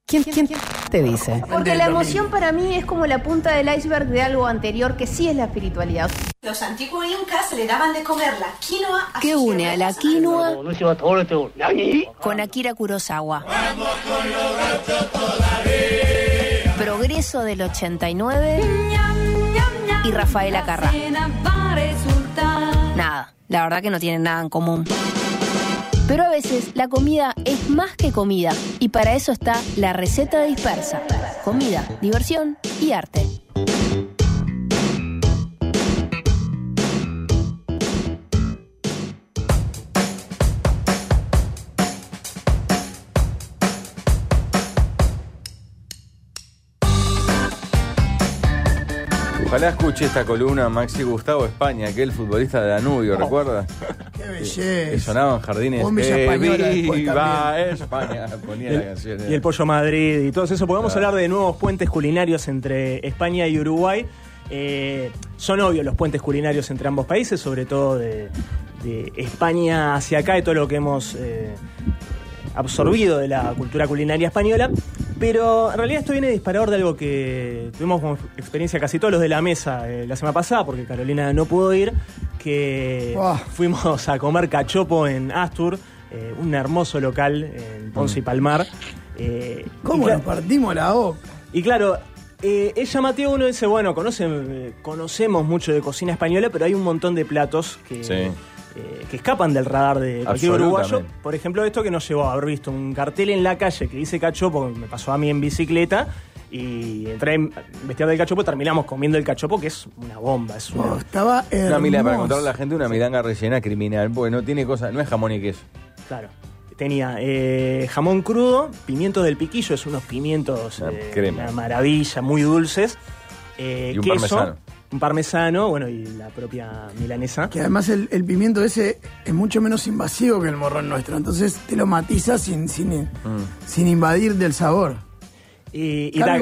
¿Quién te dice? Porque la emoción para mí es como la punta del iceberg de algo anterior que sí es la espiritualidad. Los antiguos incas le daban de comer la quinoa a ¿Qué sus une a la guerreros quinoa con Akira Kurosawa? Progreso del 89 y Rafaela Carrà. Nada, la verdad que no tienen nada en común. Pero a veces la comida es más que comida y para eso está la receta dispersa. Comida, diversión y arte. Ojalá escuche esta columna Maxi Gustavo España, que es el futbolista de Danubio, ¿recuerda? ¡Qué Que belleza! sonaban jardines. ¡Viva España! Ponía la canción. Y el Pollo Madrid y todo eso. Podemos hablar de nuevos puentes culinarios entre España y Uruguay. Son obvios los puentes culinarios entre ambos países, sobre todo de España hacia acá y todo lo que hemos absorbido de la cultura culinaria española. Pero en realidad esto viene disparador de algo que tuvimos como experiencia casi todos los de la mesa la semana pasada, porque Carolina no pudo ir, que fuimos a comer cachopo en Astur, un hermoso local en Ponce y Palmar. ¿Cómo nos partimos la boca? Y claro, es llamativo, uno dice, bueno, conocemos mucho de cocina española, pero hay un montón de platos que escapan del radar de cualquier uruguayo. Por ejemplo, esto que nos llevó a haber visto un cartel en la calle que dice cachopo, me pasó a mí en bicicleta, y entré a investigar del cachopo y terminamos comiendo el cachopo, que es una bomba. Estaba hermoso. Para contarle a la gente, una milanga rellena criminal, porque no tiene cosa, no es jamón y queso. Claro. Tenía jamón crudo, pimientos del piquillo, es unos pimientos una maravilla, muy dulces. Y un queso, parmesano. Un parmesano, bueno, y la propia milanesa. Que además el pimiento ese es mucho menos invasivo que el morrón nuestro, entonces te lo matiza sin invadir del sabor. Y nos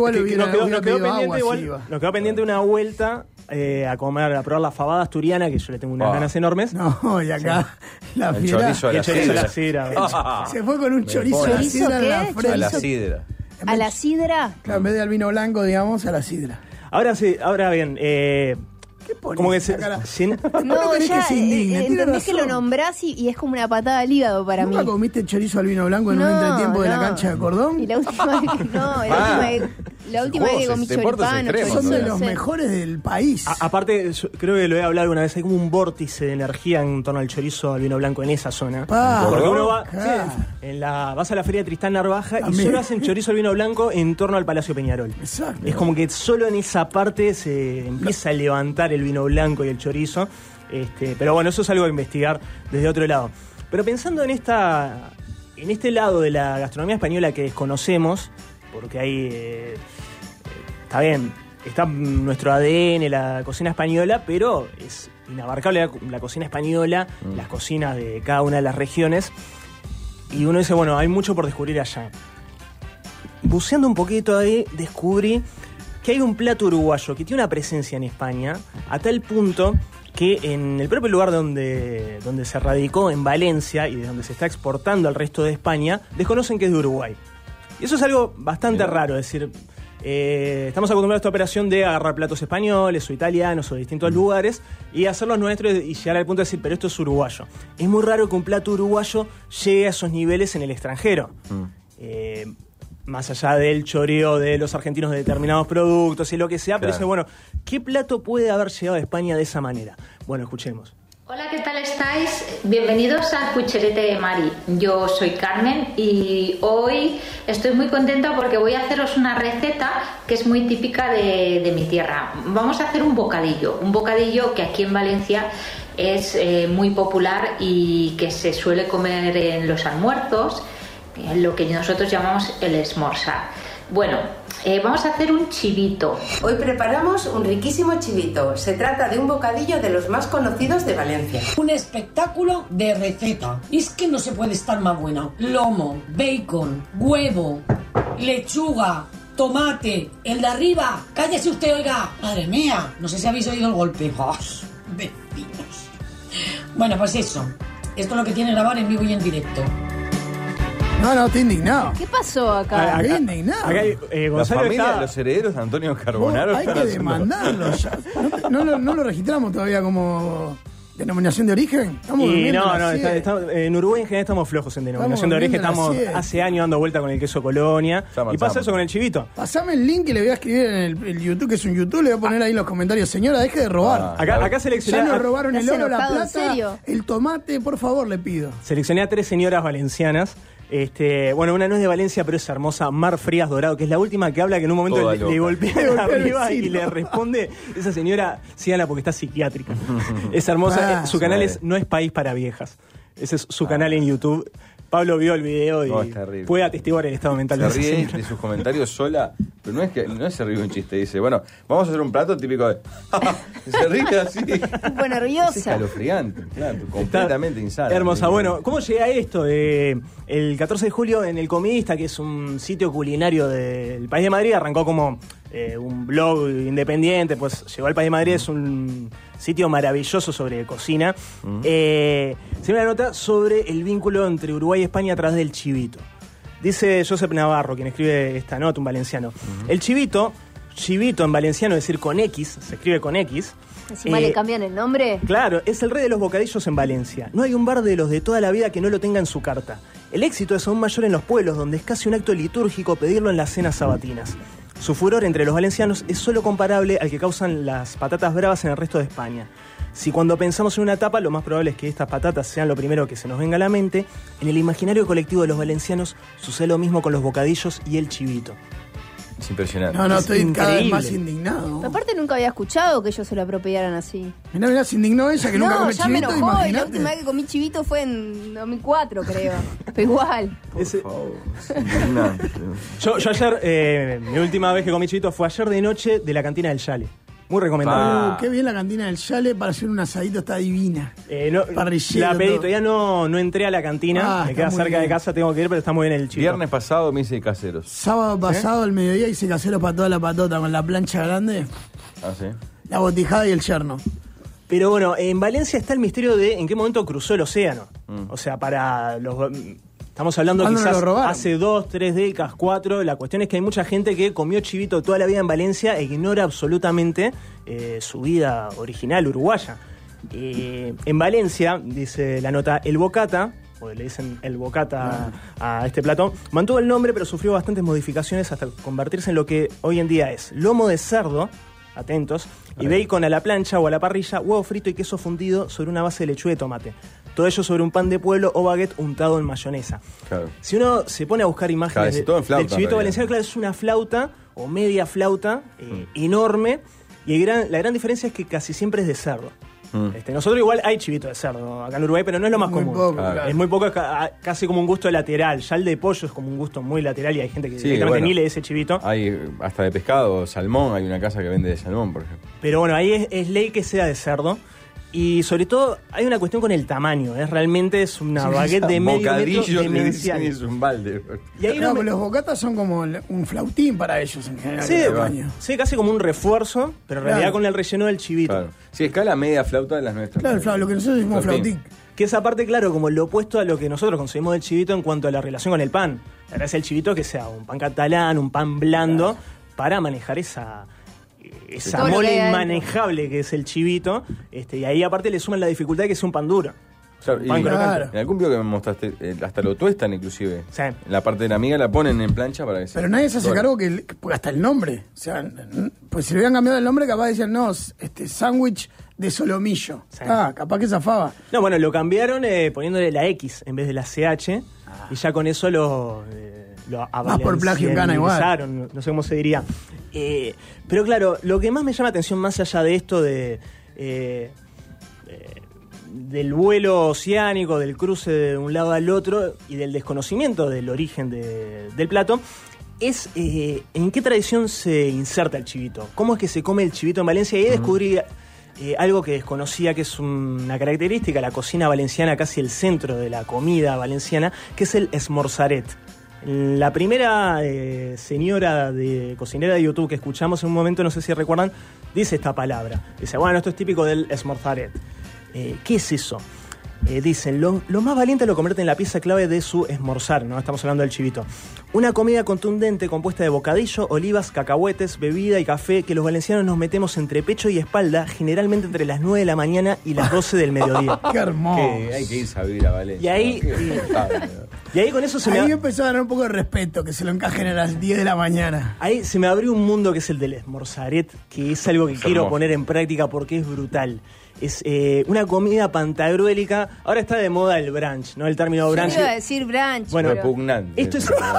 quedó pendiente una vuelta a probar la fabada asturiana, que yo le tengo unas ganas enormes. No, y acá la el chorizo a la sidra. Se fue con un chorizo a la sidra en la frente. A la sidra. ¿A la sidra? Claro, en vez de al vino blanco, digamos, a la sidra. Ahora sí, ahora bien, ¿qué pones? como que No, ya entendés que lo nombrás y es como una patada al hígado para mí. ¿Nunca comiste chorizo al vino blanco en un entretiempo de la cancha de Cordón? Y la última vez que la última vez que comí choripán, son de los mejores del país. Aparte, creo que lo he hablado alguna vez, hay como un vórtice de energía en torno al chorizo al vino blanco en esa zona. Porque uno va, vas a la feria de Tristán Narvaja y solo hacen chorizo al vino blanco en torno al Palacio Peñarol. Exacto. Es como que solo en esa parte se empieza a levantar el vino blanco y el chorizo. Pero bueno, eso es algo a investigar desde otro lado. Pero pensando en este lado de la gastronomía española que desconocemos, porque ahí está bien, está nuestro ADN, la cocina española, pero es inabarcable la cocina española, las cocinas de cada una de las regiones, y uno dice, bueno, hay mucho por descubrir allá. Buceando un poquito ahí, descubrí que hay un plato uruguayo que tiene una presencia en España, a tal punto que en el propio lugar donde se radicó, en Valencia, y de donde se está exportando al resto de España, desconocen que es de Uruguay. Y eso es algo bastante raro, es decir, estamos acostumbrados a esta operación de agarrar platos españoles o italianos o de distintos lugares y hacerlos nuestros y llegar al punto de decir, pero esto es uruguayo. Es muy raro que un plato uruguayo llegue a esos niveles en el extranjero. Más allá del choreo de los argentinos de determinados productos y lo que sea, pero dice, bueno, ¿qué plato puede haber llegado a España de esa manera? Bueno, escuchemos. Hola, ¿qué tal estáis? Bienvenidos al Cucharete de Mari. Yo soy Carmen y hoy estoy muy contenta porque voy a haceros una receta que es muy típica de mi tierra. Vamos a hacer un bocadillo que aquí en Valencia es muy popular y que se suele comer en los almuerzos, lo que nosotros llamamos el esmorzar. Bueno, vamos a hacer un chivito. Hoy preparamos un riquísimo chivito. Se trata de un bocadillo de los más conocidos de Valencia. Un espectáculo de receta. Y es que no se puede estar más bueno. Lomo, bacon, huevo, lechuga, tomate, el de arriba. Cállese usted, oiga. Madre mía, no sé si habéis oído el golpe. ¡Oh, vecinos! Bueno, pues eso. Esto es lo que tiene grabar en vivo y en directo. No, estoy indignado. ¿Qué pasó acá? Estoy indignado. Acá La Gonzalo familia, está... los herederos de Antonio Carbonaro. Hay están que haciendo- demandarlo ya. No lo registramos todavía como denominación de origen. Estamos Y durmiendo no, en la no, siesta. en Uruguay en general estamos flojos en denominación de Estamos origen. durmiendo Estamos la siesta. hace años dando vuelta con el queso Colonia. Estamos, Y pasa estamos. eso con el chivito. Pasame el link que le voy a escribir en el YouTube, que es un YouTube, le voy a poner ahí en los comentarios. Señora, deje de robar. Acá Ya seleccioné, nos robaron el ¿Estás oro, la enojado, en plata, serio? el tomate, por favor, le pido. seleccioné a 3 señoras valencianas. Bueno, una no es de Valencia, pero es hermosa. Mar Frías Dorado, que es la última que habla, que en un momento Toda le loca. golpea Le golpea el arriba y vecino. le responde, esa señora, síganla porque está psiquiátrica. Es hermosa. Ah, Su canal sí. es No es País para Viejas. Ese es su canal en YouTube. Pablo vio el video y No, es terrible. puede atestiguar el estado mental Se de esa ríe señora. de sus comentarios sola, pero no es se ríe un chiste, dice, bueno, vamos a hacer un plato típico de... se ríe así. Fue Es nerviosa. escalofriante, claro, completamente insano. Hermosa. Bueno, ¿cómo llega esto? El 14 de julio en El Comidista, que es un sitio culinario del País de Madrid, arrancó como un blog independiente, pues llegó al País de Madrid, es un sitio maravilloso sobre cocina. Se ve una nota sobre el vínculo entre Uruguay y España a través del chivito. Dice Josep Navarro, quien escribe esta nota, un valenciano. El chivito en valenciano, es decir, con X, se escribe con X. Encima le cambian el nombre. Claro, es el rey de los bocadillos en Valencia. No hay un bar de los de toda la vida que no lo tenga en su carta. El éxito es aún mayor en los pueblos, donde es casi un acto litúrgico pedirlo en las cenas sabatinas. Su furor entre los valencianos es solo comparable al que causan las patatas bravas en el resto de España. Si cuando pensamos en una tapa, lo más probable es que estas patatas sean lo primero que se nos venga a la mente, en el imaginario colectivo de los valencianos sucede lo mismo con los bocadillos y el chivito. Es impresionante. No, estoy cada vez increíble. más indignado. Aparte nunca había escuchado que ellos se lo apropiaran así. Mirá, se indignó ella que nunca No, come ya me chivito, enojó y la imagínate. última vez que comí chivito fue en 2004, creo. Pero igual. Por favor, es indignante. Yo ayer, mi última vez que comí chivito fue ayer de noche de la cantina del Yale. Muy recomendable. Qué bien la cantina del Yale para hacer un asadito, está divina. Parrillero, La pedí, todo. todavía no entré a la cantina, me está queda muy cerca bien. de casa, tengo que ir, pero está muy bien el chivito. Viernes pasado me hice caseros. Sábado pasado al mediodía hice caseros para toda la patota con la plancha grande, Ah, sí. la botijada y el yerno. Pero bueno, en Valencia está el misterio de en qué momento cruzó el océano. O sea, para los... Estamos hablando ¿Cuándo nos quizás lo robaron? hace 2, 3 décadas, 4. La cuestión es que hay mucha gente que comió chivito toda la vida en Valencia e ignora absolutamente su vida original uruguaya. En Valencia, dice la nota, el bocata, o le dicen el bocata a este plato, mantuvo el nombre pero sufrió bastantes modificaciones hasta convertirse en lo que hoy en día es lomo de cerdo, atentos, y bacon a la plancha o a la parrilla, huevo frito y queso fundido sobre una base de lechuga y tomate. Todo ello sobre un pan de pueblo o baguette untado en mayonesa. Claro. Si uno se pone a buscar Claro, imágenes es todo en flauta, del chivito en realidad. valenciano, claro, es una flauta o media flauta enorme, y la gran diferencia es que casi siempre es de cerdo. Nosotros igual hay chivito de cerdo acá en Uruguay, pero no es lo más Muy común. poco, Claro. Es muy poco, casi como un gusto lateral. Ya el de pollo es como un gusto muy lateral y hay gente que Sí, directamente bueno. ni le dice chivito. Hay hasta de pescado, salmón, hay una casa que vende de salmón, por ejemplo. Pero bueno, ahí es ley que sea de cerdo. Y sobre todo hay una cuestión con el tamaño. Realmente es una baguette de medio metro Bocadillo le dicen demencial. y es un balde. Y ahí Claro, no me- los bocatas son como un flautín para ellos en general. Sí, el tamaño. sí, casi como un refuerzo, pero en realidad Claro. con el relleno del chivito. Claro. Sí, escala media flauta de las nuestras. Claro, lo que nosotros decimos flautín. Que esa parte, claro, como lo opuesto a lo que nosotros conseguimos del chivito en cuanto a la relación con el pan. La gracia del chivito que sea un pan catalán, un pan blando, para manejar esa Todo lo que mole hay adentro. inmanejable que es el chivito. Y ahí aparte le suman la dificultad de que es un pan duro. Claro, y Pan crocante. Claro. en algún video que me mostraste, hasta lo tuestan inclusive. Sí. En la parte de la miga la ponen en plancha para que Pero nadie se hace Bueno. cargo porque hasta el nombre. O sea, pues si le hubieran cambiado el nombre, capaz decían, no, sándwich de solomillo. Sí. Capaz que zafaba. No, bueno, lo cambiaron poniéndole la X en vez de la CH. Y ya con eso lo Más por plagio en Cana igual. avalencianizaron, no sé cómo se diría. Pero claro, lo que más me llama la atención, más allá de esto del vuelo oceánico, del cruce de un lado al otro y del desconocimiento del origen del plato, es en qué tradición se inserta el chivito. ¿Cómo es que se come el chivito en Valencia? Y ahí descubrí algo que desconocía, que es una característica, la cocina valenciana, casi el centro de la comida valenciana, que es el esmorzaret. La primera señora cocinera de YouTube que escuchamos en un momento, no sé si recuerdan, dice esta palabra. Dice, bueno, esto es típico del esmorzaret. ¿Qué es eso? Dicen, lo más valiente lo convierte en la pieza clave de su esmorzar, ¿no? Estamos hablando del chivito. Una comida contundente compuesta de bocadillo, olivas, cacahuetes, bebida y café que los valencianos nos metemos entre pecho y espalda, generalmente entre las 9 de la mañana y las 12 del mediodía. ¡Qué hermoso! Hay que irse a vivir a Valencia. Y ahí con eso ahí empezó a dar un poco de respeto, que se lo encajen a las 10 de la mañana. Ahí se me abrió un mundo que es el del esmorzaret, que es algo que quiero poner en práctica porque es brutal. Es una comida pantagruélica. Ahora está de moda el brunch, ¿no? El término brunch. Yo iba a decir brunch. Bueno, repugnante. Esto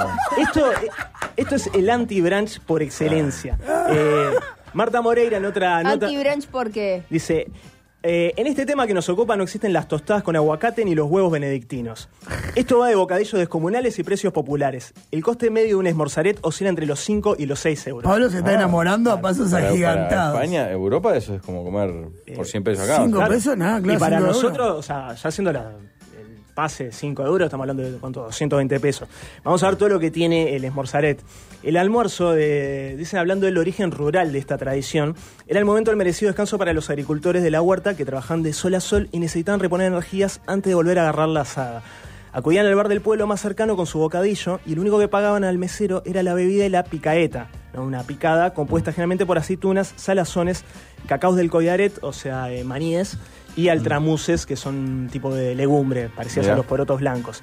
es el anti-brunch por excelencia. Marta Moreira en otra nota Anti-brunch, ¿por qué? dice... en este tema que nos ocupa no existen las tostadas con aguacate ni los huevos benedictinos. Esto va de bocadillos descomunales y precios populares. El coste medio de un esmorzaret oscila entre los 5 y los 6 euros. Pablo se está enamorando a pasos agigantados. Para España, Europa, eso es como comer por 100 pesos acá. 5 pesos, nada, claro. Y para 5 nosotros, euros. o sea, ya haciendo el pase 5 euros, estamos hablando de ¿cuánto? 220 pesos. Vamos a ver todo lo que tiene el esmorzaret. El almuerzo, dicen hablando del origen rural de esta tradición, era el momento del merecido descanso para los agricultores de la huerta que trabajaban de sol a sol y necesitaban reponer energías antes de volver a agarrar la asada. Acudían al bar del pueblo más cercano con su bocadillo y lo único que pagaban al mesero era la bebida y la picaeta, ¿no? Una picada compuesta generalmente por aceitunas, salazones, cacaos del collaret, o sea, maníes, y altramuces, que son un tipo de legumbre, parecidas a los porotos blancos.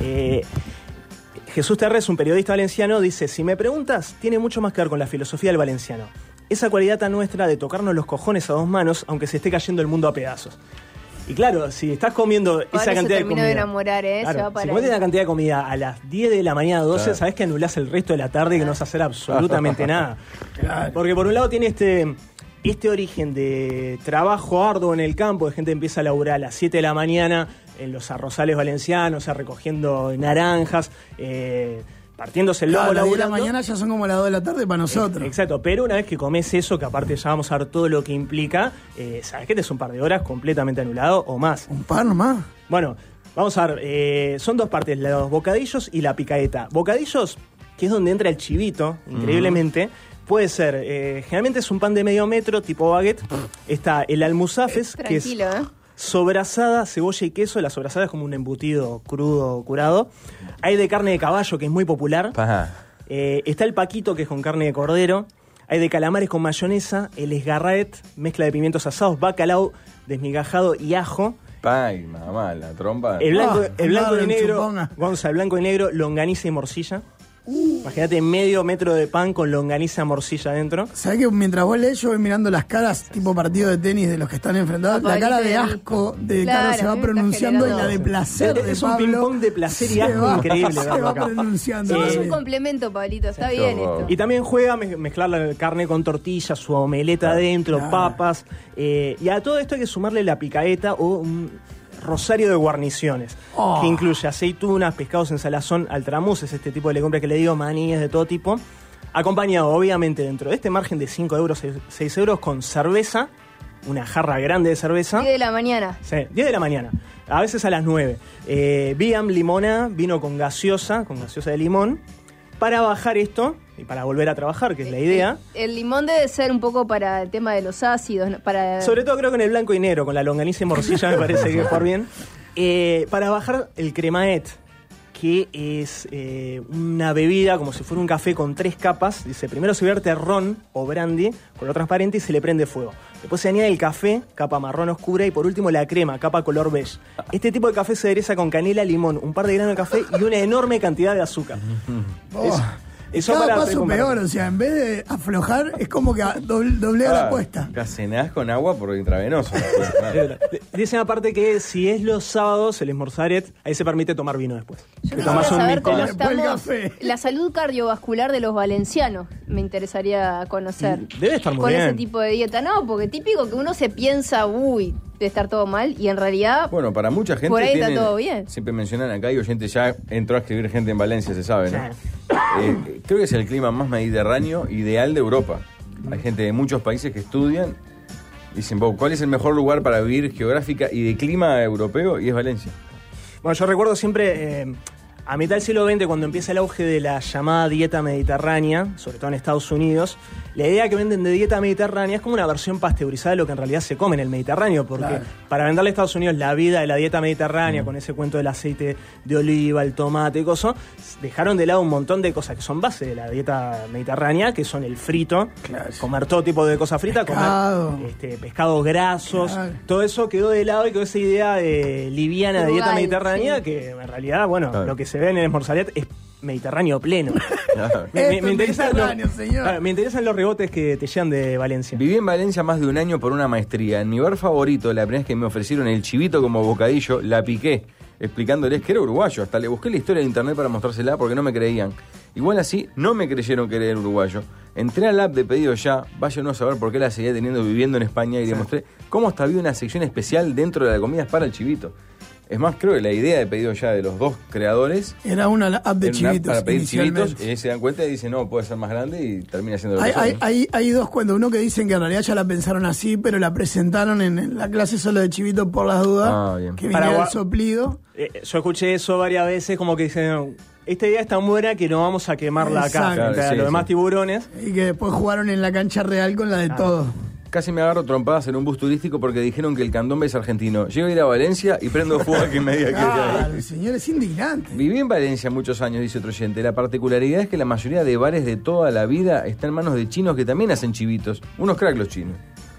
Jesús Terrés, un periodista valenciano, dice, si me preguntas, tiene mucho más que ver con la filosofía del valenciano. Esa cualidad tan nuestra de tocarnos los cojones a dos manos, aunque se esté cayendo el mundo a pedazos. Y claro, si estás comiendo esa cantidad de comida... de enamorar, claro, si comes una cantidad de comida a las 10 de la mañana, 12, claro, sabés que anulás el resto de la tarde y que no vas a hacer absolutamente nada. Claro. Porque por un lado tiene este origen de trabajo arduo en el campo, de gente que empieza a laburar a las 7 de la mañana en los arrozales valencianos, o sea, recogiendo naranjas, partiéndose el lomo, a las 10 de la laburando. mañana ya son como las 2 de la tarde para nosotros. Exacto, pero una vez que comes eso, que aparte ya vamos a ver todo lo que implica, sabes que te es un par de horas completamente anulado o más. ¿Un par nomás? Bueno, vamos a ver, son dos partes, los bocadillos y la picaeta. Bocadillos, que es donde entra el chivito, increíblemente. Puede ser, generalmente es un pan de medio metro, tipo baguette. Está el almusafes, que es sobrasada, cebolla y queso. La sobrasada es como un embutido crudo, curado. Hay de carne de caballo, que es muy popular. Está el paquito, que es con carne de cordero. Hay de calamares con mayonesa. El esgarraet, mezcla de pimientos asados, bacalao desmigajado y ajo. Ay, mamá, la trompa. El blanco y negro, Gonza, el blanco y negro, longaniza y morcilla. Imagínate medio metro de pan con longaniza morcilla adentro. ¿Sabés que mientras vos lees yo voy mirando las caras tipo partido de tenis de los que están enfrentados? La cara de asco de Caro se va pronunciando y la de placer de es Pablo. Un ping-pong de placer y asco increíble. Se va pronunciando. Es un complemento, Pablito, está bien esto. Y también juega mezclar la carne con tortilla, su omeleta adentro, papas. Y a todo esto hay que sumarle la picaeta o un rosario de guarniciones, que incluye aceitunas, pescados en salazón, altramuces, este tipo de legumbres que le digo, maníes de todo tipo, acompañado obviamente dentro de este margen de 5 euros, 6 euros con cerveza, una jarra grande de cerveza. 10 de la mañana. Sí, 10 de la mañana, a veces a las 9. Viam, limonada, vino con gaseosa de limón. Para bajar esto y para volver a trabajar, que es la idea. El limón debe ser un poco para el tema de los ácidos. Sobre todo creo que en el blanco y negro, con la longaniza y morcilla me parece que por bien. Para bajar el cremaet, que es una bebida como si fuera un café con 3 capas. Dice, primero se vierte ron o brandy, color transparente, y se le prende fuego. Después se añade el café, capa marrón oscura, y por último la crema, capa color beige. Este tipo de café se adereza con canela, limón, un par de granos de café y una enorme cantidad de azúcar. Eso cada para paso peor, o sea, en vez de aflojar, es como que doblea la apuesta. Cenás con agua por intravenoso. Dicen aparte que si es los sábados, el esmorzaret, ahí se permite tomar vino después. Yo quisiera saber cómo estamos, la salud cardiovascular de los valencianos, me interesaría conocer. Debe estar muy con bien. Ese tipo de dieta, no, porque típico que uno se piensa, debe estar todo mal, y en realidad bueno, para mucha gente por ahí está todo bien. Siempre mencionan acá, y oyente ya entró a escribir gente en Valencia, se sabe, ¿no? Creo que es el clima más mediterráneo ideal de Europa. Hay gente de muchos países que estudian, dicen, ¿cuál es el mejor lugar para vivir geográfica y de clima europeo? Y es Valencia. Bueno, yo recuerdo siempre A mitad del siglo XX, cuando empieza el auge de la llamada dieta mediterránea, sobre todo en Estados Unidos, la idea que venden de dieta mediterránea es como una versión pasteurizada de lo que en realidad se come en el Mediterráneo, porque para venderle a Estados Unidos la vida de la dieta mediterránea, con ese cuento del aceite de oliva, el tomate y cosas, dejaron de lado un montón de cosas que son base de la dieta mediterránea, que son el frito, comer todo tipo de cosas fritas, comer pescados grasos, todo eso quedó de lado y quedó esa idea liviana de dieta mediterránea, que en realidad, bueno, lo que se ve en el Esmorzalet es Mediterráneo pleno. me interesan los rebotes que te llegan de Valencia. Viví en Valencia más de un año por una maestría. En mi bar favorito, la primera vez que me ofrecieron el chivito como bocadillo, la piqué, explicándoles que era uruguayo. Hasta le busqué la historia en internet para mostrársela porque no me creían. Igual así, no me creyeron que era uruguayo. Entré al app de Pedido Ya, vaya uno a saber por qué la seguía teniendo viviendo en España, y le mostré cómo hasta había una sección especial dentro de la comida para el chivito. Es más, creo que la idea de Pedido Ya de los dos creadores era una app de chivitos para pedir chivitos, y se dan cuenta y dicen, no, puede ser más grande, y termina siendo hay dos cuentos. Uno que dicen que en realidad ya la pensaron así, pero la presentaron en la clase solo de chivitos por las dudas, que viniera el soplido. Yo escuché eso varias veces, como que dicen, esta idea es tan buena que no vamos a quemarla acá frente a los demás tiburones. Y que después jugaron en la cancha real con la de todo. Casi me agarro trompadas en un bus turístico porque dijeron que el candombe es argentino. Llego a ir a Valencia y prendo fuego a quien me diga que el señor es indignante. Viví en Valencia muchos años, dice otro oyente. La particularidad es que la mayoría de bares de toda la vida está en manos de chinos que también hacen chivitos. Unos crack los chinos.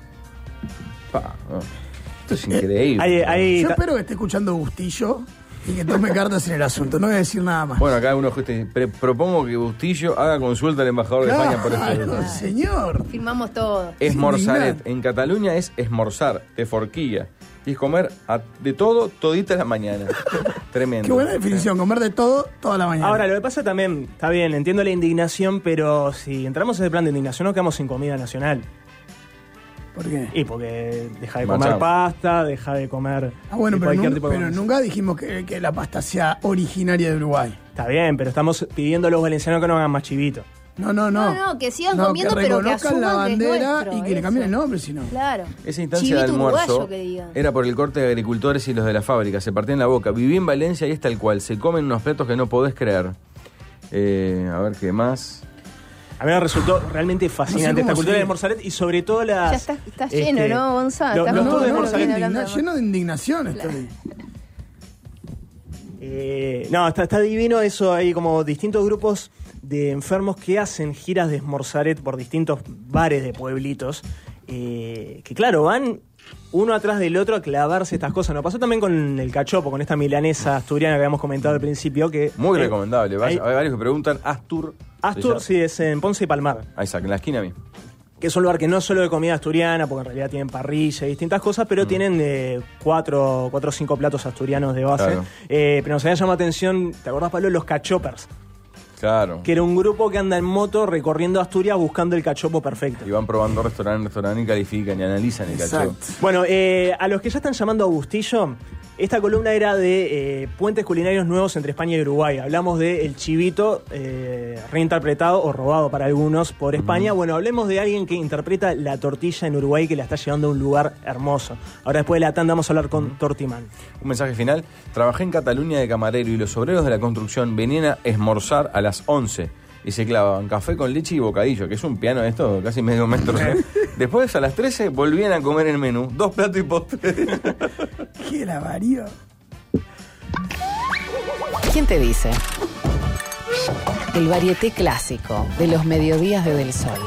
Esto es increíble. Yo espero que esté escuchando Bustillo y que tome cartas en el asunto. No voy a decir nada más. Bueno, acá uno propongo que Bustillo haga consulta al embajador de España por esto. Señor. Firmamos todo. Esmorzaret. En Cataluña es esmorzar, de forquilla. Y es comer de todo, todita la mañana. Tremendo. Qué buena definición, comer de todo, toda la mañana. Ahora, lo que pasa también, está bien, entiendo la indignación, pero si entramos en ese plan de indignación, nos quedamos sin comida nacional. ¿Por qué? Y porque deja de comer pasta, deja de comer cualquier tipo de pero nunca dijimos que la pasta sea originaria de Uruguay. Está bien, pero estamos pidiendo a los valencianos que no hagan más chivitos. No, que sigan comiendo, que pero que asuman la bandera que es nuestro, y que le cambien el nombre, si no. Claro. Esa instancia de almuerzo era por el corte de agricultores y los de la fábrica. Se partían la boca. Viví en Valencia y es tal cual. Se comen unos platos que no podés creer. A ver, ¿qué más? A mí me resultó realmente fascinante esta cultura de Esmorzalet y sobre todo las... Ya estás lleno, ¿no, Gonzalo? Lleno de indignación estoy. Está divino eso. Hay como distintos grupos de enfermos que hacen giras de Esmorzalet por distintos bares de pueblitos, que claro, van uno atrás del otro a clavarse estas cosas. Nos pasó también con el cachopo, con esta milanesa asturiana que habíamos comentado al principio. Que muy recomendable. Hay varios que preguntan. Astur, sí, es en Ponce y Palmar. Ahí está, en la esquina mismo. Que es un lugar que no es solo de comida asturiana, porque en realidad tienen parrilla y distintas cosas, pero tienen 4 o 5 platos asturianos de base. Claro. Pero nos había llamado la atención, ¿te acordás, Pablo? Los cachopers. Claro. Que era un grupo que anda en moto recorriendo Asturias buscando el cachopo perfecto. Y van probando restaurante y califican y analizan el cachopo. Bueno, a los que ya están llamando a Bustillo, esta columna era de puentes culinarios nuevos entre España y Uruguay. Hablamos de el chivito reinterpretado o robado para algunos por España. Bueno, hablemos de alguien que interpreta la tortilla en Uruguay, que la está llevando a un lugar hermoso. Ahora, después de la tanda, vamos a hablar con Tortimán. Un mensaje final. Trabajé en Cataluña de camarero y los obreros de la construcción venían a esmorzar a las 11 y se clavaban café con leche y bocadillo, que es un piano de esto, casi medio metro. Después a las 13 volvían a comer el menú, 2 platos y postre. ¡Qué la varió! ¿Quién te dice? El varieté clásico de los mediodías de Del Sol.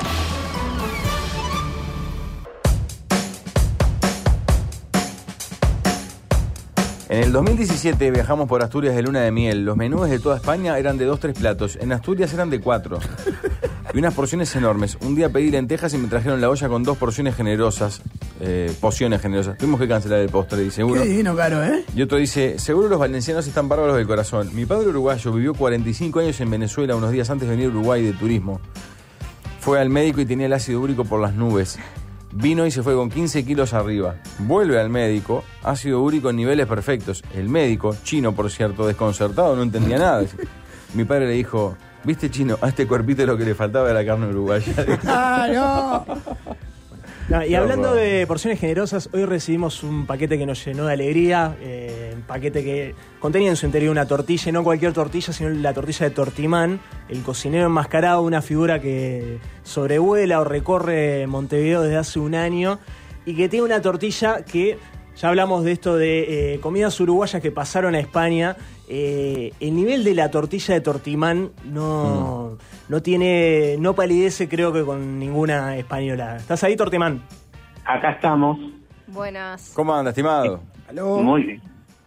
En el 2017 viajamos por Asturias de luna de miel. Los menús de toda España eran de 2-3 platos. En Asturias eran de 4. Y unas porciones enormes. Un día pedí lentejas y me trajeron la olla con 2 porciones generosas. Pociones generosas. Tuvimos que cancelar el postre, dice uno. Qué divino, caro, ¿eh? Y otro dice, seguro los valencianos están bárbaros del corazón. Mi padre uruguayo vivió 45 años en Venezuela unos días antes de venir a Uruguay de turismo. Fue al médico y tenía el ácido úrico por las nubes. Vino y se fue con 15 kilos arriba. Vuelve al médico, ácido úrico en niveles perfectos. El médico, chino por cierto, desconcertado, no entendía nada. Mi padre le dijo, ¿viste, chino? A este cuerpito lo que le faltaba era la carne uruguaya. ¡Ah, no! Y hablando de porciones generosas, hoy recibimos un paquete que nos llenó de alegría. paquete que contenía en su interior una tortilla, y no cualquier tortilla, sino la tortilla de Tortimán, el cocinero enmascarado, una figura que sobrevuela o recorre Montevideo desde hace un año y que tiene una tortilla que, ya hablamos de esto de comidas uruguayas que pasaron a España, el nivel de la tortilla de Tortimán no palidece, creo que con ninguna española. ¿Estás ahí, Tortimán? Acá estamos. Buenas. ¿Cómo anda, estimado? ¿Aló? Muy bien.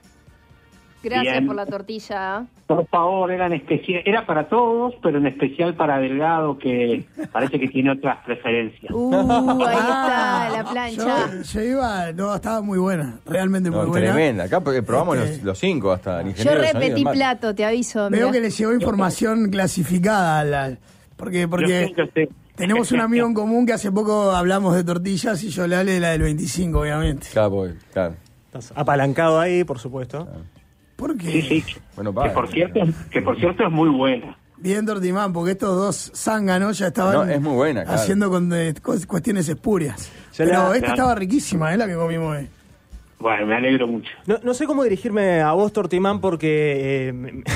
Gracias Bien. por la tortilla. Por favor, era para todos, pero en especial para Delgado, que parece que tiene otras preferencias. Ahí está, la plancha. Yo iba, estaba muy buena, realmente muy buena. Tremenda, acá probamos los 5 hasta el ingeniero. Yo repetí plato, te aviso. Veo mirá. que le llegó información clasificada, porque tenemos un amigo en común que hace poco hablamos de tortillas y yo le hablé de la del 25, obviamente. Claro. Estás apalancado ahí, por supuesto. ¿Por qué? Sí. Bueno, que por cierto es muy buena. Bien, Tortimán, porque estos dos zánganos ya estaban es muy buena, claro. haciendo cuestiones espurias. Pero esta estaba riquísima, la que comimos hoy. Bueno, me alegro mucho. No sé cómo dirigirme a vos, Tortimán, porque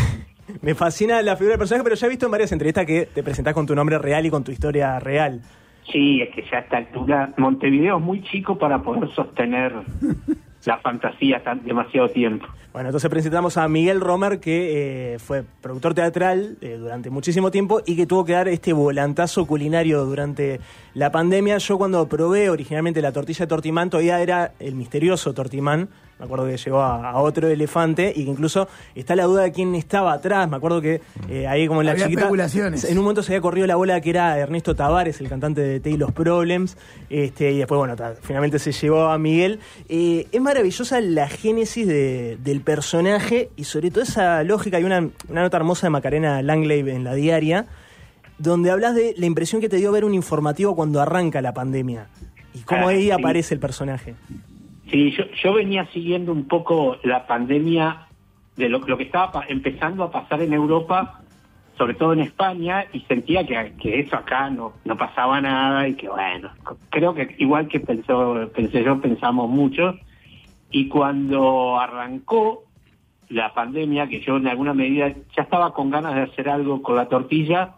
me fascina la figura del personaje, pero ya he visto en varias entrevistas que te presentás con tu nombre real y con tu historia real. Sí, es que ya a esta altura Montevideo es muy chico para poder sostener la fantasía demasiado tiempo. Bueno, entonces presentamos a Miguel Romer, que fue productor teatral durante muchísimo tiempo y que tuvo que dar este volantazo culinario durante la pandemia. Yo cuando probé originalmente la tortilla de Tortimán, todavía era el misterioso Tortimán. Me acuerdo que llegó a otro elefante y que incluso está la duda de quién estaba atrás. Me acuerdo que ahí como en la había chiquita, especulaciones. En un momento se había corrido la bola que era Ernesto Tavares, el cantante de Taylor's Problems, y después, bueno, finalmente se llevó a Miguel. Es maravillosa la génesis del personaje y sobre todo esa lógica. Hay una nota hermosa de Macarena Langley en La Diaria, donde hablas de la impresión que te dio ver un informativo cuando arranca la pandemia y cómo ahí aparece el personaje. Sí, yo venía siguiendo un poco la pandemia de lo que estaba empezando a pasar en Europa, sobre todo en España, y sentía que eso acá no pasaba nada y que bueno, creo que igual que pensamos mucho. Y cuando arrancó la pandemia, que yo en alguna medida ya estaba con ganas de hacer algo con la tortilla,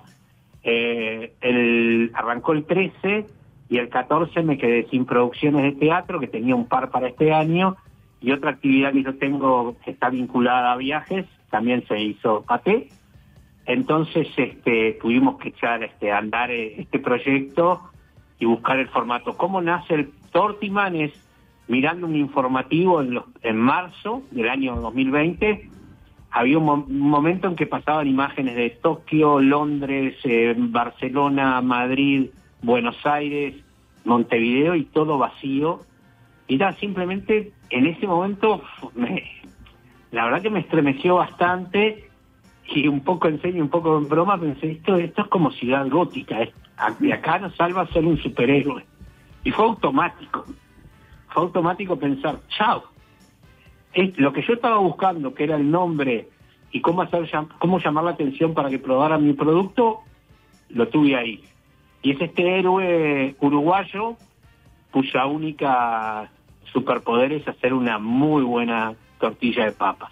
arrancó el 13 y el 14 me quedé sin producciones de teatro, que tenía un par para este año, y otra actividad que yo tengo que está vinculada a viajes, también se hizo paté. Entonces tuvimos que echar a andar este proyecto y buscar el formato. ¿Cómo nace el Tortimán? Es mirando un informativo en marzo del año 2020. Había un momento en que pasaban imágenes de Tokio, Londres, Barcelona, Madrid, Buenos Aires, Montevideo, y todo vacío. Y simplemente en ese momento la verdad que me estremeció bastante, y un poco en serio, un poco en broma, pensé, esto es como Ciudad Gótica, de acá nos salva ser un superhéroe. Y fue automático pensar, chao, lo que yo estaba buscando, que era el nombre y cómo llamar la atención para que probaran mi producto, lo tuve ahí. Y es este héroe uruguayo cuya única superpoder es hacer una muy buena tortilla de papas.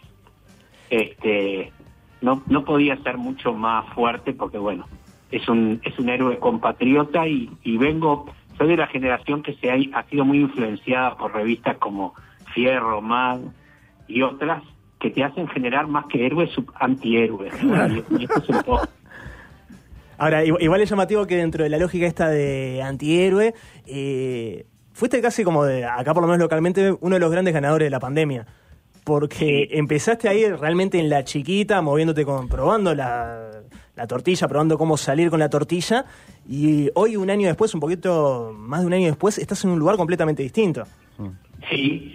No podía ser mucho más fuerte porque, bueno, es un héroe compatriota y soy de la generación que ha sido muy influenciada por revistas como Fierro, Mad y otras que te hacen generar más que héroes, antihéroes. Y esto es un poco. Ahora, igual es llamativo que dentro de la lógica esta de antihéroe, fuiste casi como acá por lo menos localmente, uno de los grandes ganadores de la pandemia. Porque empezaste ahí realmente en la chiquita, moviéndote probando la tortilla, probando cómo salir con la tortilla, y hoy, un año después, un poquito más de un año después, estás en un lugar completamente distinto. Sí.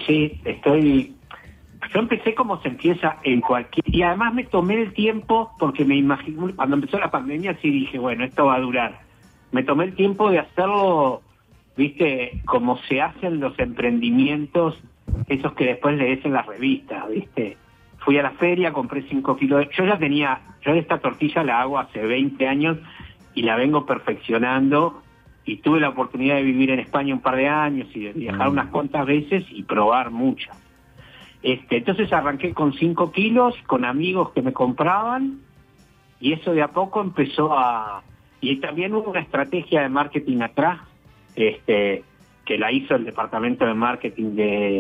Yo empecé como se empieza en cualquier... Y además me tomé el tiempo, porque me imaginé, cuando empezó la pandemia, sí dije, bueno, esto va a durar. Me tomé el tiempo de hacerlo, viste, como se hacen los emprendimientos, esos que después lees en las revistas, viste. Fui a la feria, compré 5 kilos yo esta tortilla la hago hace 20 años y la vengo perfeccionando, y tuve la oportunidad de vivir en España un par de años y de viajar unas cuantas veces y probar muchas. Entonces arranqué con 5 kilos, con amigos que me compraban, y eso de a poco empezó a... Y también hubo una estrategia de marketing atrás, que la hizo el departamento de marketing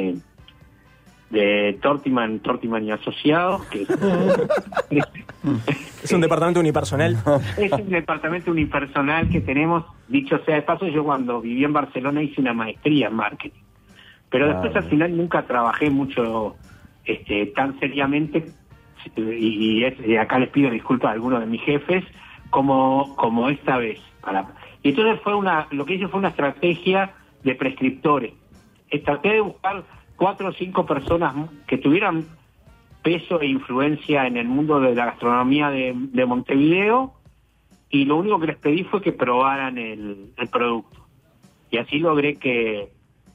de Tortiman y Asociados, que es un departamento unipersonal. Es un departamento unipersonal que tenemos. Dicho sea de paso, yo cuando viví en Barcelona hice una maestría en marketing, pero después al final nunca trabajé mucho tan seriamente, y acá les pido disculpas a algunos de mis jefes, como esta vez. Y entonces lo que hice fue una estrategia de prescriptores. Traté de buscar 4 o 5 personas que tuvieran peso e influencia en el mundo de la gastronomía de Montevideo, y lo único que les pedí fue que probaran el producto. Y así logré que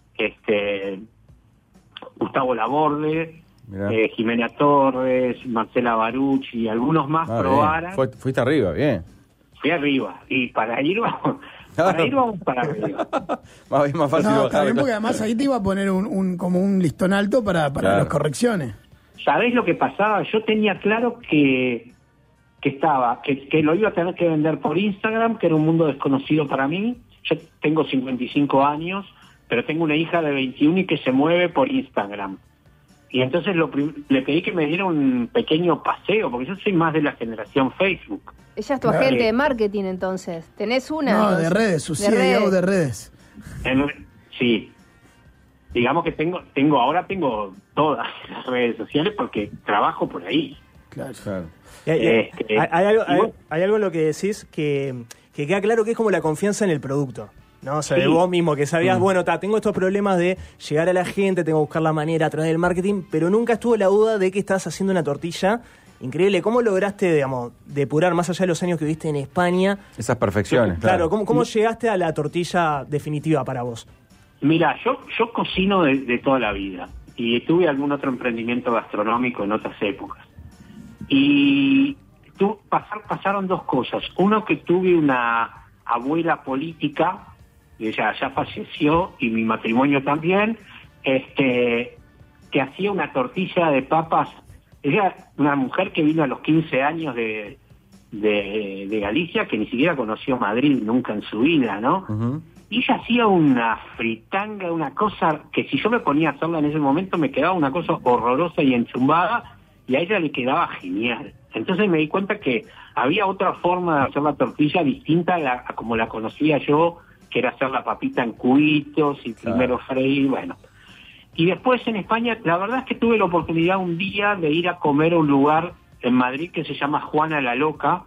Gustavo Laborde, Jimena Torres, Marcela Baruch y algunos más probaran. Fuiste arriba, bien. Fui arriba, y para ir vamos para arriba. Más fácil bajar. Está bien, porque además ahí te iba a poner como un listón alto para las correcciones. ¿Sabés lo que pasaba? Yo tenía claro que lo iba a tener que vender por Instagram, que era un mundo desconocido para mí. Yo tengo 55 años, pero tengo una hija de 21 y que se mueve por Instagram. Y entonces le pedí que me diera un pequeño paseo, porque yo soy más de la generación Facebook. Ella es tu agente de marketing, entonces. ¿Tenés una? No, entonces? de redes, su CEO de redes. Sí. Digamos que tengo todas las redes sociales porque trabajo por ahí. Claro. Hay algo en lo que decís que queda claro que es como la confianza en el producto, ¿no? O sea, de vos mismo, que sabías, tengo estos problemas de llegar a la gente, tengo que buscar la manera a través del marketing, pero nunca estuvo la duda de que estás haciendo una tortilla increíble. ¿Cómo lograste, depurar, más allá de los años que viviste en España, esas perfecciones? Claro, ¿cómo llegaste a la tortilla definitiva para vos? Mira, yo cocino de toda la vida y tuve algún otro emprendimiento gastronómico en otras épocas. Y pasaron 2 cosas. Uno, que tuve una abuela política, ella ya falleció, y mi matrimonio también, que hacía una tortilla de papas. Ella, una mujer que vino a los 15 años de Galicia, que ni siquiera conoció Madrid nunca en su vida, ¿no? Uh-huh. Y ella hacía una fritanga, una cosa que si yo me ponía a hacerla en ese momento me quedaba una cosa horrorosa y enchumbada, y a ella le quedaba genial. Entonces me di cuenta que había otra forma de hacer la tortilla distinta a como la conocía yo, que era hacer la papita en cubitos y primero freír, bueno. Y después en España, la verdad es que tuve la oportunidad un día de ir a comer a un lugar en Madrid que se llama Juana la Loca,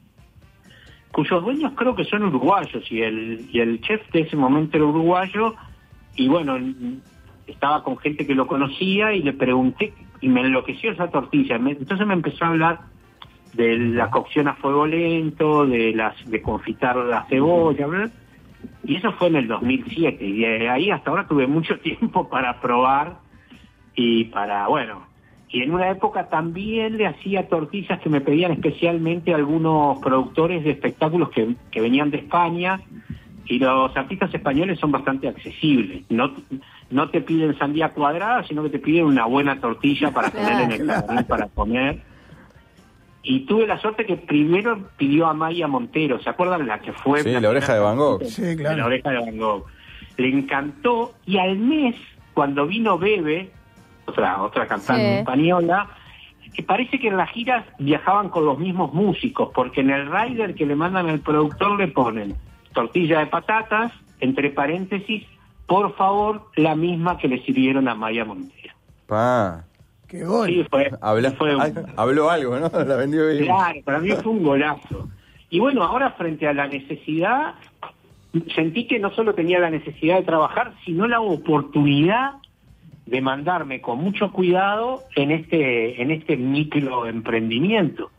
cuyos dueños creo que son uruguayos, y el chef de ese momento era uruguayo, y bueno, estaba con gente que lo conocía y le pregunté, y me enloqueció esa tortilla. Entonces me empezó a hablar de la cocción a fuego lento, de confitar la cebolla, ¿verdad? Y eso fue en el 2007, y de ahí hasta ahora tuve mucho tiempo para probar y y en una época también le hacía tortillas que me pedían especialmente algunos productores de espectáculos que venían de España, y los artistas españoles son bastante accesibles. No te piden sandía cuadrada, sino que te piden una buena tortilla para tener en el jardín para comer. Y tuve la suerte que primero pidió a Maya Montero, ¿se acuerdan? La que fue... Sí, la oreja de Van Gogh. Sí, claro. La oreja de Van Gogh. Le encantó, y al mes, cuando vino Bebe, otra cantante española, que parece que en las giras viajaban con los mismos músicos, porque en el rider que le mandan al productor le ponen tortilla de patatas, entre paréntesis, por favor, la misma que le sirvieron a Maya Montero. ¡Qué gol! Sí, habló algo, ¿no? La vendió bien. Claro, para mí fue un golazo. Y bueno, ahora frente a la necesidad, sentí que no solo tenía la necesidad de trabajar, sino la oportunidad de mandarme con mucho cuidado en este microemprendimiento.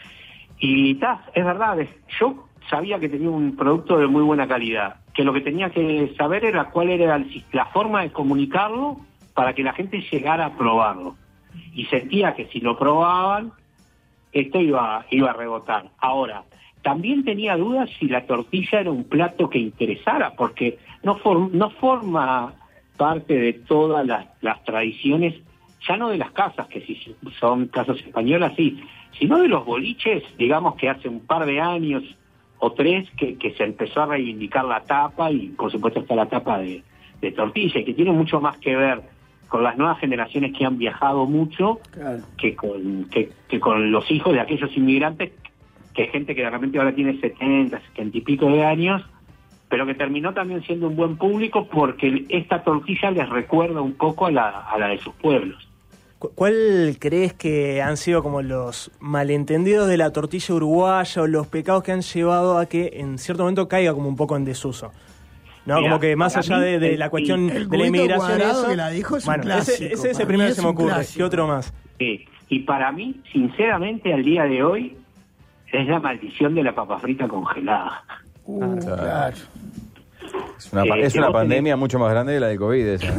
Y es verdad, yo sabía que tenía un producto de muy buena calidad, que lo que tenía que saber era cuál era la forma de comunicarlo para que la gente llegara a probarlo. Y sentía que si lo probaban, esto iba a rebotar. Ahora, también tenía dudas si la tortilla era un plato que interesara, porque no forma parte de todas las tradiciones ya no de las casas, que si son casas españolas, sí, sino de los boliches, digamos que hace un par de años o 3 que se empezó a reivindicar la tapa, y por supuesto está la tapa de tortilla, y que tiene mucho más que ver con las nuevas generaciones que han viajado mucho, claro, que con los hijos de aquellos inmigrantes, que hay gente que de repente ahora tiene 70 y pico de años, pero que terminó también siendo un buen público porque esta tortilla les recuerda un poco a la de sus pueblos. ¿Cuál crees que han sido como los malentendidos de la tortilla uruguaya o los pecados que han llevado a que en cierto momento caiga como un poco en desuso? No, mirá, como que más allá de la cuestión de la inmigración, eso, que la dijo es un clásico. Ese es el primero que se me ocurre. Clásico. ¿Qué otro más? Sí, y para mí, sinceramente, al día de hoy, es la maldición de la papa frita congelada. Claro. Es una pandemia mucho más grande que la de COVID. Esa.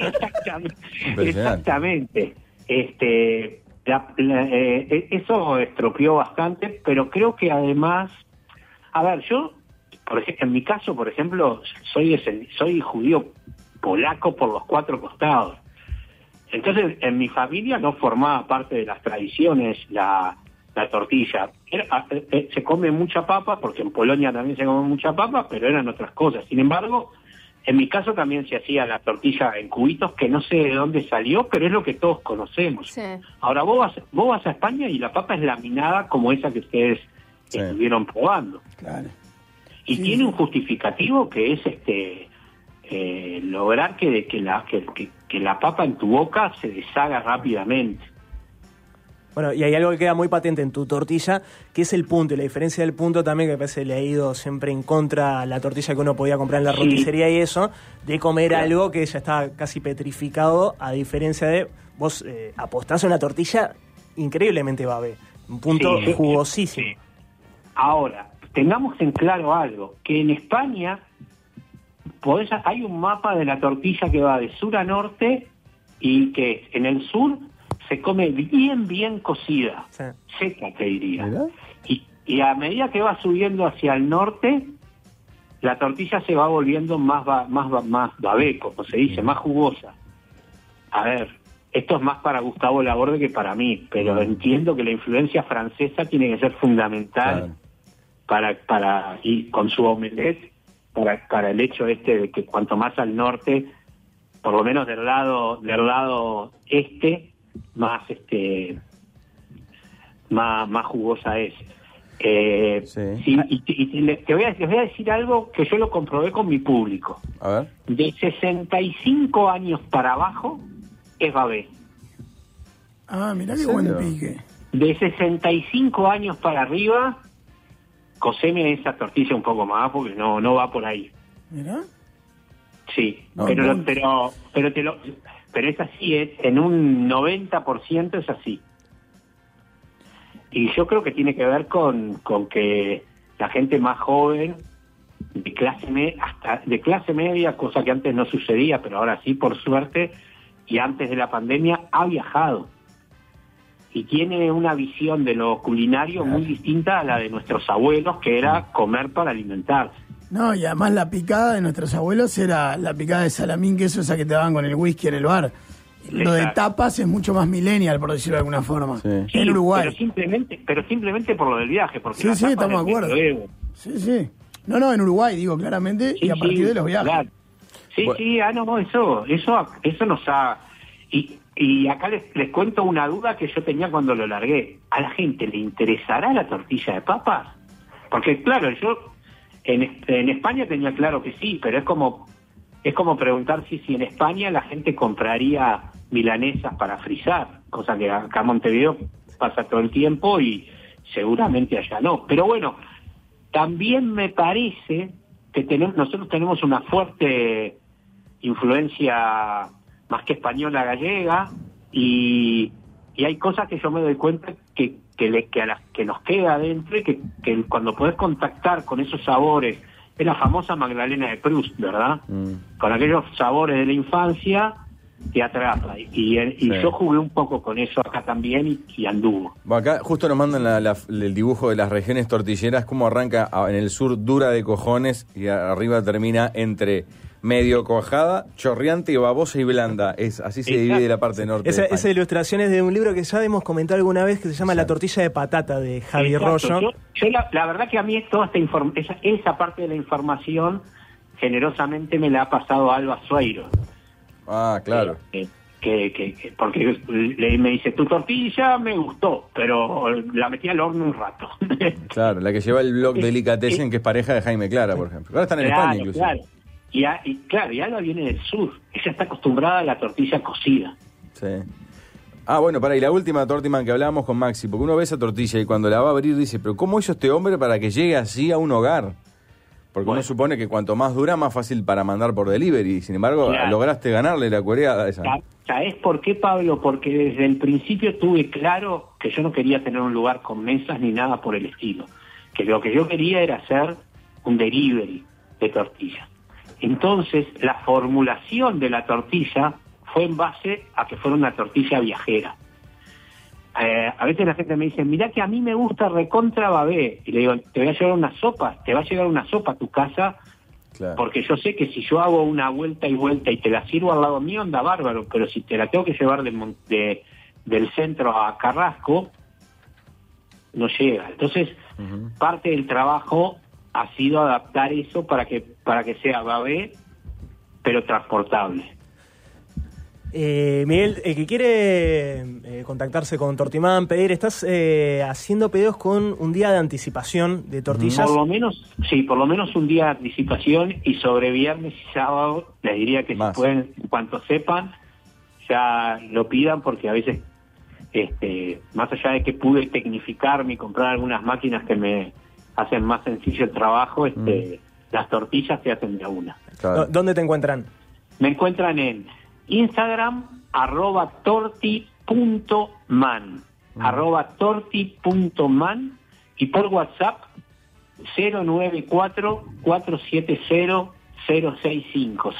Exactamente. Eso estropeó bastante, pero creo que además, a ver, yo, por ejemplo, en mi caso, por ejemplo, soy judío polaco por los 4 costados. Entonces, en mi familia no formaba parte de las tradiciones la tortilla. Se come mucha papa, porque en Polonia también se come mucha papa, pero eran otras cosas. Sin embargo, en mi caso también se hacía la tortilla en cubitos, que no sé de dónde salió, pero es lo que todos conocemos. Sí. Ahora, vos vas a España y la papa es laminada como esa que ustedes estuvieron probando. Claro. Y tiene un justificativo que es lograr que la papa en tu boca se deshaga rápidamente. Bueno, y hay algo que queda muy patente en tu tortilla, que es el punto, y la diferencia del punto también, que me parece le ha ido siempre en contra a la tortilla que uno podía comprar en la roticería y eso, de comer algo que ya está casi petrificado, a diferencia de vos apostás a una tortilla increíblemente babe, un punto jugosísimo. Sí. Ahora, tengamos en claro algo, que en España hay un mapa de la tortilla que va de sur a norte, y que en el sur se come bien cocida, seca te diría. Y a medida que va subiendo hacia el norte, la tortilla se va volviendo más babé, como se dice, más jugosa. A ver, esto es más para Gustavo Laborde que para mí, pero entiendo que la influencia francesa tiene que ser fundamental para y con su omelette, para el hecho de que cuanto más al norte, por lo menos del lado este, más jugosa es. Les voy a decir algo que yo lo comprobé con mi público. A ver. De 65 años para abajo es babé. Ah, mirá qué buen pique. De 65 años para arriba, coceme esa tortilla un poco más, porque no va por ahí. ¿Mirá? Sí, pero es así, en un 90% es así. Y yo creo que tiene que ver con que la gente más joven, de clase media, cosa que antes no sucedía, pero ahora sí, por suerte, y antes de la pandemia, ha viajado. Y tiene una visión de lo culinario muy distinta a la de nuestros abuelos, que era comer para alimentarse. No, y además la picada de nuestros abuelos era la picada de salamín, queso, esa que te daban con el whisky en el bar. Lo de tapas es mucho más millennial, por decirlo de alguna forma. Sí. En Uruguay. Pero simplemente por lo del viaje. Porque sí, estamos de acuerdo. Sí. No, en Uruguay, digo, claramente, y a partir de los viajes. Claro. Eso nos ha... Y acá les cuento una duda que yo tenía cuando lo largué. ¿A la gente le interesará la tortilla de papas? Porque, claro, yo en España tenía claro que sí, pero es como preguntar si en España la gente compraría milanesas para frizar, cosa que acá en Montevideo pasa todo el tiempo y seguramente allá no. Pero bueno, también me parece que nosotros tenemos una fuerte influencia más que española, gallega, y hay cosas que yo me doy cuenta que a las que nos queda adentro, y que cuando podés contactar con esos sabores, es la famosa Magdalena de Proust, ¿verdad? Con aquellos sabores de la infancia, te atrapa. Y yo jugué un poco con eso acá también y anduvo. Bueno, acá justo nos mandan el dibujo de las regiones tortilleras, cómo arranca en el sur dura de cojones y arriba termina entre medio cuajada, chorreante, babosa y blanda. Así se divide la parte norte. Esa ilustración es de un libro que ya hemos comentado alguna vez que se llama La tortilla de patata, de Javi Rollo. Yo la verdad que a mí toda esa parte de la información generosamente me la ha pasado Alba Sueiro. Ah, claro. Porque me dice, tu tortilla me gustó, pero la metí al horno un rato. Claro, la que lleva el blog Delicatessen, que es pareja de Jaime Clara, por ejemplo. Ahora están en España, incluso. Claro. Y Alba viene del sur. Ella está acostumbrada a la tortilla cocida. Sí. Ah, bueno, y la última Tortiman que hablábamos con Maxi, porque uno ve esa tortilla y cuando la va a abrir dice, pero ¿cómo hizo este hombre para que llegue así a un hogar? Porque uno supone que cuanto más dura, más fácil para mandar por delivery. Sin embargo, lograste ganarle la cuereada esa. ¿Sabés por qué, Pablo? Porque desde el principio tuve claro que yo no quería tener un lugar con mesas ni nada por el estilo. Que lo que yo quería era hacer un delivery de tortillas. Entonces, la formulación de la tortilla fue en base a que fuera una tortilla viajera. A veces la gente me dice, mirá que a mí me gusta recontra babé. Y le digo, te voy a llevar una sopa, te va a llegar una sopa a tu casa, claro. Porque yo sé que si yo hago una vuelta y vuelta y te la sirvo al lado mío, anda bárbaro, pero si te la tengo que llevar del centro a Carrasco, no llega. Entonces, parte del trabajo ha sido adaptar eso para que sea babé, pero transportable. Miguel, el que quiere contactarse con Tortimán, pedir, estás haciendo pedidos con un día de anticipación de tortillas. Por lo menos un día de anticipación, y sobre viernes y sábado les diría que más. Si pueden, en cuanto sepan, ya lo pidan, porque a veces, más allá de que pude tecnificarme y comprar algunas máquinas que me hacen más sencillo el trabajo, las tortillas se hacen de una. Claro. ¿Dónde te encuentran? Me encuentran en Instagram, @torti.man, @torti.man, y por WhatsApp 094-470-065,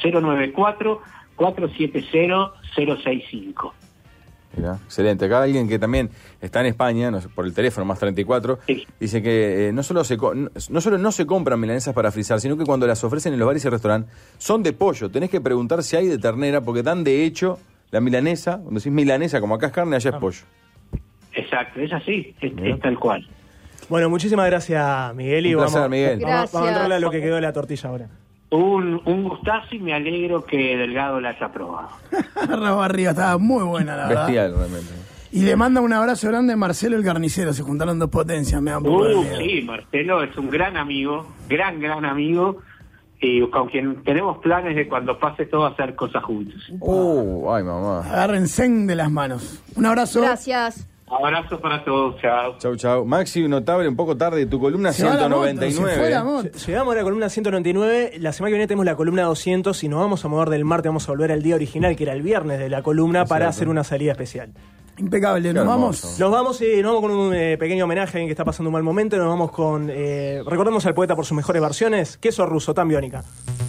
094-470-065. Mira, excelente. Acá alguien que también está en España, por el teléfono más 34, sí. Dice que no solo no se compran milanesas para frizar, sino que cuando las ofrecen en los bares y restaurantes son de pollo. Tenés que preguntar si hay de ternera, porque dan de hecho la milanesa, cuando decís milanesa, como acá es carne, allá es pollo. Exacto, es así, es tal cual. Bueno, muchísimas gracias, Miguel. Y Miguel. Vamos a entrarle a lo que quedó de la tortilla ahora. Un gustazo, y me alegro que Delgado la haya probado. Arriba, estaba muy buena, la verdad. Bestial, realmente. Y le manda un abrazo grande a Marcelo el carnicero. Se juntaron dos potencias, me da un poco de miedo. Sí, Marcelo es un gran amigo, gran amigo, y con quien tenemos planes de cuando pase todo hacer cosas juntos. Ay, mamá. Agárrense de las manos. Un abrazo. Gracias. Abrazo para todos, chao. Chau. Maxi, notable, un poco tarde, tu columna 199. Llegamos a la columna 199, la semana que viene tenemos la columna 200 y nos vamos a mover del martes, vamos a volver al día original, que era el viernes de la columna, para hacer una salida especial. Impecable, ¿nos vamos? Nos vamos con un pequeño homenaje a alguien que está pasando un mal momento, nos vamos con, recordemos al poeta por sus mejores versiones, Queso Ruso, tan biónica.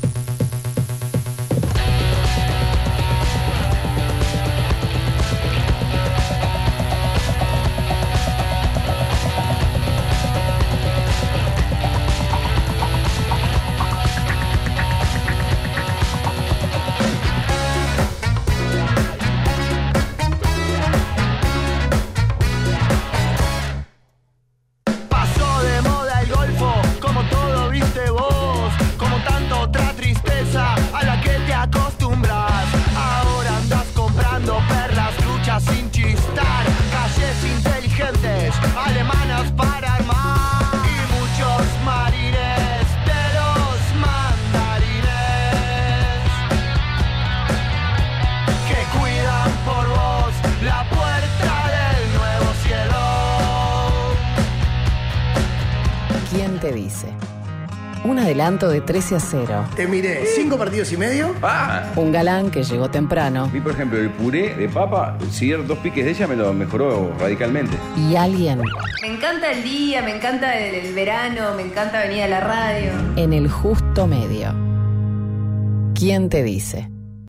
Alemanas para armar y muchos marines de los mandarines que cuidan por vos la puerta del nuevo cielo. ¿Quién te dice? Un adelanto de 13-0. Te miré 5 partidos y medio. Un galán que llegó temprano. Vi, por ejemplo, el puré de papa, si 2 piques de ella me lo mejoró radicalmente. Y alguien. Me encanta el día, me encanta el verano, me encanta venir a la radio. En el justo medio. ¿Quién te dice?